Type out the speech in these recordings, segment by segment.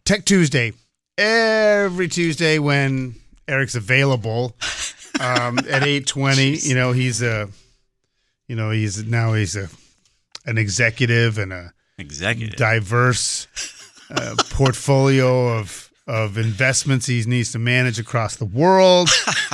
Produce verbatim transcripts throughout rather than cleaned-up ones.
Tech Tuesday. Every Tuesday when Eric's available um, at eight twenty, you know, he's a, you know, he's now he's a, an executive and a executive diverse uh, portfolio of of investments he needs to manage across the world.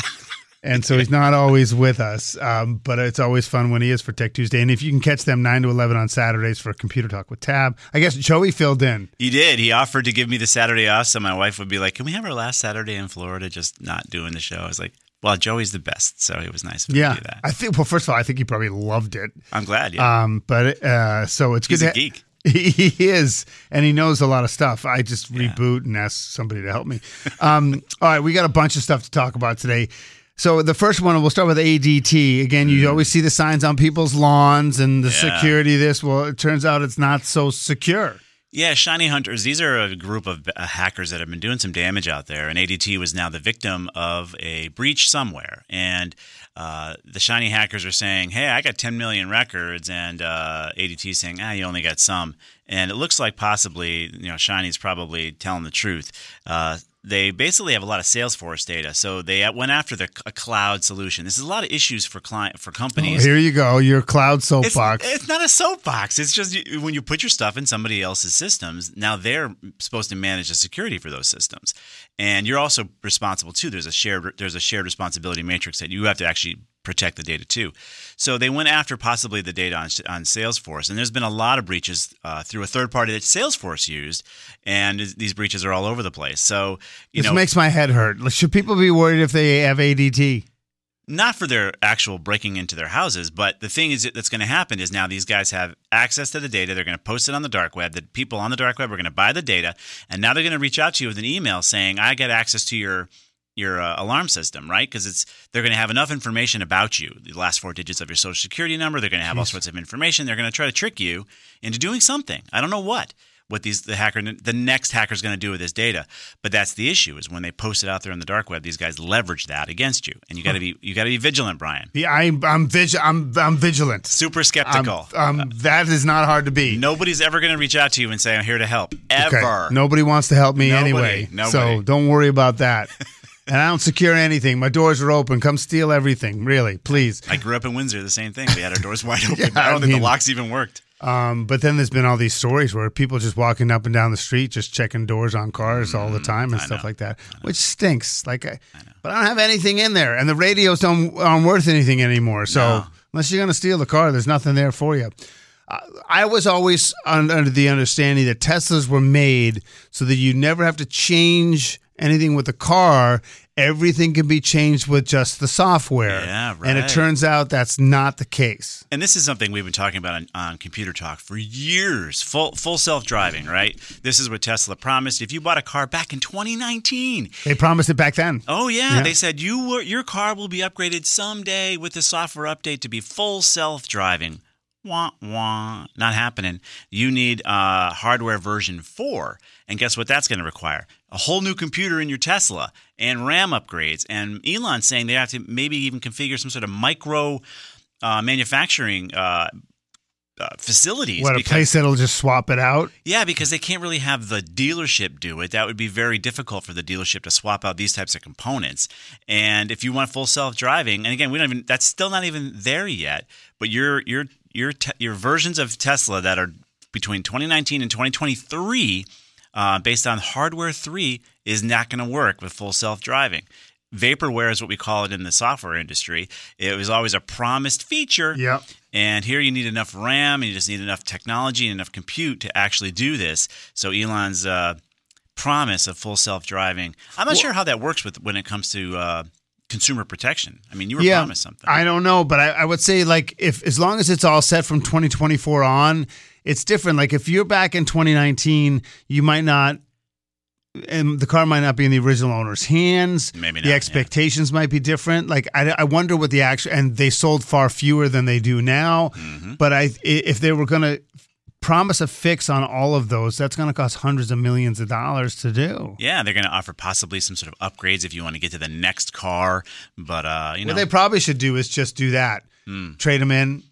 And so he's not always with us, um, but it's always fun when he is for Tech Tuesday. And if you can catch them nine to eleven on Saturdays for Computer Talk with Tab. I guess Joey filled in. He did. He offered to give me the Saturday off so my wife would be like, can we have our last Saturday in Florida just not doing the show? I was like, well, Joey's the best, so it was nice of him yeah, to do that. I think, well, first of all, I think he probably loved it. I'm glad, yeah. Um, but uh, so it's He's good a to geek. He is, and he knows a lot of stuff. I just Yeah. reboot and ask somebody to help me. Um, all right, we got a bunch of stuff to talk about today. So the first one, we'll start with A D T. Again, you always see the signs on people's lawns and the Yeah. security of this. Well, it turns out it's not so secure. Yeah, Shiny Hunters, these are a group of uh, hackers that have been doing some damage out there, and A D T was now the victim of a breach somewhere. And uh, the Shiny hackers are saying, hey, I got ten million records, and uh, A D T is saying, ah, you only got some. And it looks like possibly, you know, Shiny's probably telling the truth. Uh, they basically have a lot of Salesforce data, so they went after the a cloud solution. This is a lot of issues for client for companies. Oh, here you go, your cloud soapbox. It's, it's not a soapbox. It's just you, when you put your stuff in somebody else's systems, now they're supposed to manage the security for those systems, and you're also responsible too. There's a shared there's a shared responsibility matrix that you have to actually protect the data too. So they went after possibly the data on, on Salesforce, and there's been a lot of breaches uh, through a third party that Salesforce used, and these breaches are all over the place. So you this know, makes my head hurt. Should people be worried if they have A D T? not for their actual breaking into their houses, but the thing is that's going to happen is now these guys have access to the data. They're going to post it on the dark web. The people on the dark web are going to buy the data, and now they're going to reach out to you with an email saying, I get access to your your uh, alarm system, right? Because it's they're going to have enough information about you, the last four digits of your social security number. They're going to have Jeez. all sorts of information. They're going to try to trick you into doing something. I don't know what. What these the hacker the next hacker is going to do with this data, but that's the issue is when they post it out there on the dark web, these guys leverage that against you, and you got to be you got to be vigilant, Brian. Yeah, I'm I'm, vig- I'm I'm vigilant. Super skeptical. Um, um, that is not hard to be. Nobody's ever going to reach out to you and say I'm here to help ever. Okay. Nobody wants to help me Nobody, anyway, nobody. so don't worry about that. And I don't secure anything. My doors are open. Come steal everything, really, please. I grew up in Windsor. The same thing. We had our doors wide open. Yeah, I don't I think mean, the locks even worked. Um, but then there's been all these stories where people just walking up and down the street, just checking doors on cars all the time and I stuff know. like that, which stinks. Like, I, I know. but I don't have anything in there, and the radios don't aren't worth anything anymore. So No. unless you're going to steal the car, there's nothing there for you. Uh, I was always un- under the understanding that Teslas were made so that you never have to change anything with the car. Everything can be changed with just the software. Yeah, And it right. turns out that's not the case. And this is something we've been talking about on, on Computer Talk for years. Full full self-driving, right? This is what Tesla promised. If you bought a car back in twenty nineteen, They promised it back then. oh yeah, Yeah. they said you were, your car will be upgraded someday with the software update to be full self-driving. Wah, wah. Not happening. You need uh, hardware version four. And guess what that's going to require? A whole new computer in your Tesla and RAM upgrades. And Elon's saying they have to maybe even configure some sort of micro uh, manufacturing uh, uh, facilities. What, a because- place that'll just swap it out? Yeah, because they can't really have the dealership do it. That would be very difficult for the dealership to swap out these types of components. And if you want full self-driving, and again, we don't even that's still not even there yet, but your your your te- your versions of Tesla that are between twenty nineteen and twenty twenty-three uh, based on hardware three is not going to work with full self-driving. Vaporware is what we call it in the software industry. It was always a promised feature. Yep. And here you need enough RAM, and you just need enough technology and enough compute to actually do this. So Elon's uh, promise of full self-driving, I'm not Well- sure how that works with when it comes to uh, consumer protection. I mean, you were Yeah, promised something. I don't know, but I, I would say like if as long as it's all set from twenty twenty-four on, it's different. Like if you're back in twenty nineteen, you might not, and the car might not be in the original owner's hands. Maybe not, The yeah. expectations might be different. Like I, I wonder what the actual, and they sold far fewer than they do now. Mm-hmm. But I, if they were going to promise a fix on all of those, that's going to cost hundreds of millions of dollars to do. Yeah, they're going to offer possibly some sort of upgrades if you want to get to the next car. But, uh, you know. What they probably should do is just do that. Hmm. Trade them in,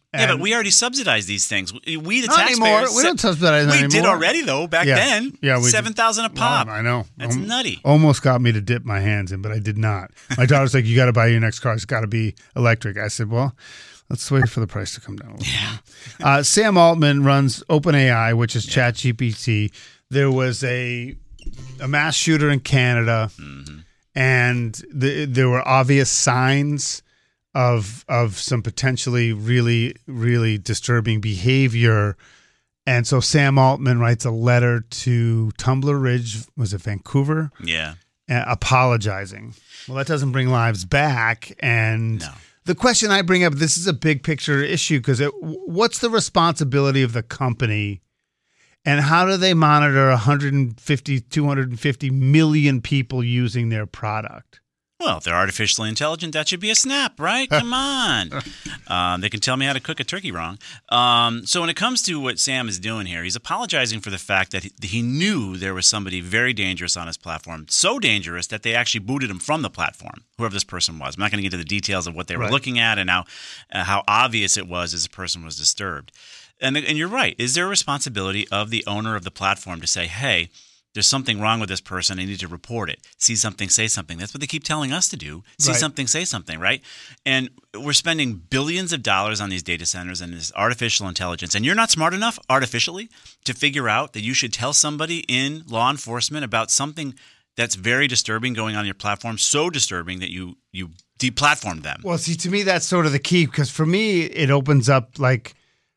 Yeah, but we already subsidize these things. We, the not taxpayers. Anymore. We don't subsidize them We anymore. did already, though, back yeah. then. Yeah, we seven thousand a pop. Well, I know. That's um, nutty. Almost got me to dip my hands in, but I did not. My daughter's like, you got to buy your next car. It's got to be electric. I said, well, let's wait for the price to come down a little Yeah. bit. Uh, Sam Altman runs OpenAI, which is yeah. ChatGPT. There was a a mass shooter in Canada, mm-hmm. and the, there were obvious signs of of some potentially really, really disturbing behavior. And so Sam Altman writes a letter to Tumbler Ridge, was it Vancouver? Yeah. Uh, apologizing. Well, that doesn't bring lives back. And no. the question I bring up, this is a big picture issue, because what's the responsibility of the company, and how do they monitor one hundred fifty, two hundred fifty million people using their product? Well, if they're artificially intelligent, that should be a snap, right? Come on. Um, they can tell me how to cook a turkey wrong. Um, so when it comes to what Sam is doing here, he's apologizing for the fact that he, he knew there was somebody very dangerous on his platform, so dangerous that they actually booted him from the platform, whoever this person was. I'm not going to get into the details of what they were right. looking at and how, uh, how obvious it was as the person was disturbed. And, and you're right. Is there a responsibility of the owner of the platform to say, hey, there's something wrong with this person, I need to report it. See something, say something. That's what they keep telling us to do. See right. something, say something, right? And we're spending billions of dollars on these data centers and this artificial intelligence. And you're not smart enough artificially to figure out that you should tell somebody in law enforcement about something that's very disturbing going on your platform, so disturbing that you you deplatformed them. Well, see, to me, that's sort of the key, because for me, it opens up like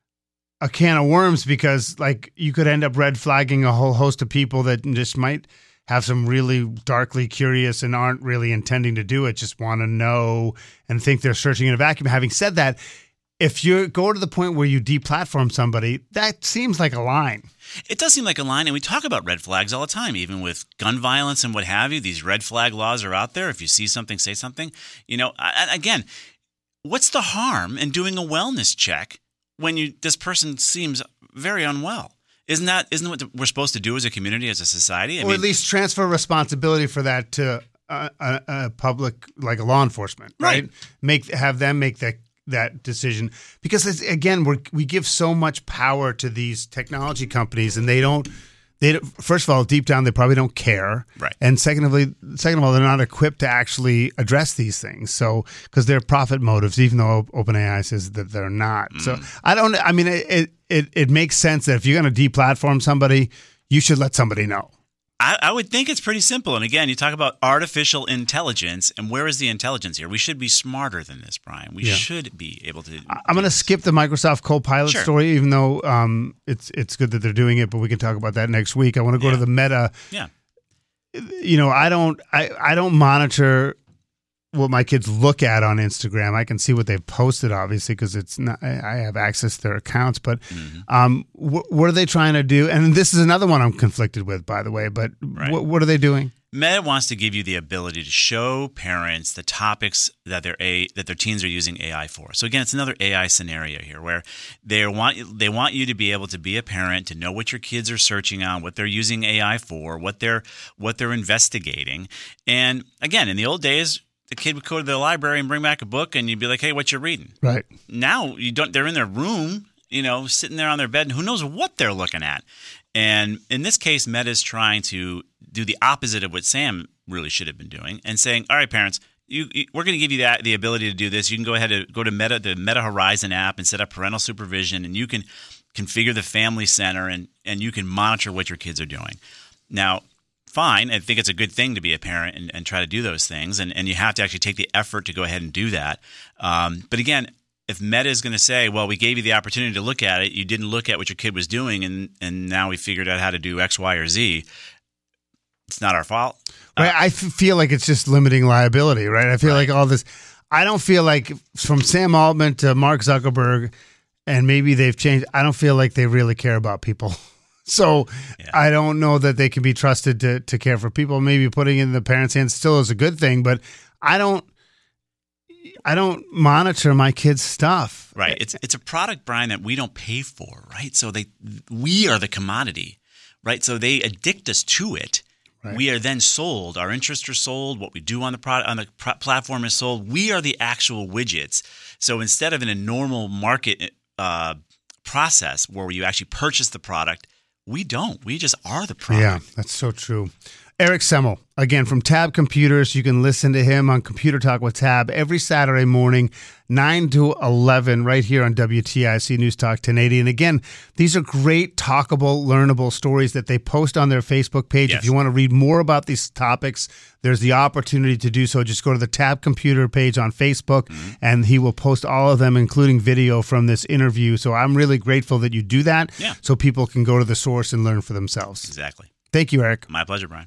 a can of worms, because like you could end up red flagging a whole host of people that just might have some really darkly curious and aren't really intending to do it, just want to know and think they're searching in a vacuum. Having said that, if you go to the point where you deplatform somebody, that seems like a line. It does seem like a line, and we talk about red flags all the time, even with gun violence and what have you. These red flag laws are out there. If you see something, say something. You know, again, what's the harm in doing a wellness check when you this person seems very unwell? Isn't that isn't what we're supposed to do as a community, as a society? I or mean, at least transfer responsibility for that to a, a, a public, like a law enforcement, right? Right. Make have them make that that decision, because it's, again, we we give so much power to these technology companies, and they don't. They first of all, deep down, they probably don't care, right? And secondly, second of all, they're not equipped to actually address these things. So, because they're profit motives, even though OpenAI says that they're not. Mm. So, I don't. I mean, it it it makes sense that if you're going to deplatform somebody, you should let somebody know. I, I would think it's pretty simple. And again, you talk about artificial intelligence, and where is the intelligence here? We should be smarter than this, Brian. We yeah. should be able to. I'm going to skip the Microsoft Copilot sure. story, even though um, it's it's good that they're doing it, but we can talk about that next week. I want to go yeah. to the Meta. Yeah. You know, I don't I, I don't monitor what my kids look at on Instagram. I can see what they've posted, obviously, because it's not. I have access to their accounts. But mm-hmm. um, wh- what are they trying to do? And this is another one I'm conflicted with, by the way. But right. wh- what are they doing? Meta wants to give you the ability to show parents the topics that their a that their teens are using A I for. So again, it's another A I scenario here where they want they want you to be able to be a parent, to know what your kids are searching on, what they're using A I for, what they're what they're investigating. And again, in the old days, the kid would go to the library and bring back a book, and you'd be like, "Hey, what you reading?" Right. Now you don't. They're in their room, you know, sitting there on their bed, and who knows what they're looking at. And in this case, Meta is trying to do the opposite of what Sam really should have been doing, and saying, "All right, parents, you, you, we're going to give you that the ability to do this. You can go ahead and go to Meta, the Meta Horizon app, and set up parental supervision, and you can configure the family center, and and you can monitor what your kids are doing." Now, fine. I think it's a good thing to be a parent and, and try to do those things, and and you have to actually take the effort to go ahead and do that. Um, but again, if Meta is going to say, well, we gave you the opportunity to look at it, you didn't look at what your kid was doing, and, and now we figured out how to do X, Y, or Z, it's not our fault. Right. Uh, I f- feel like it's just limiting liability, right? I feel right. like all this – I don't feel like from Sam Altman to Mark Zuckerberg, and maybe they've changed – I don't feel like they really care about people. So yeah. I don't know that they can be trusted to to care for people. Maybe putting it in the parents' hands still is a good thing, but I don't I don't monitor my kids' stuff. Right. It's it's a product, Brian, that we don't pay for, right? So they we are the commodity, right? So they addict us to it. Right. We are then sold. Our interests are sold. What we do on the product on the pr- platform is sold. We are the actual widgets. So instead of in a normal market uh, process where you actually purchase the product. We don't. We just are the product. Yeah, that's so true. Eric Semmel, again, from Tab Computers. You can listen to him on Computer Talk with Tab every Saturday morning, nine to eleven, right here on W T I C News Talk ten eighty. And again, these are great, talkable, learnable stories that they post on their Facebook page. Yes. If you want to read more about these topics, there's the opportunity to do so. Just go to the Tab Computer page on Facebook, mm-hmm. and he will post all of them, including video from this interview. So I'm really grateful that you do that, yeah. so people can go to the source and learn for themselves. Exactly. Thank you, Eric. My pleasure, Brian.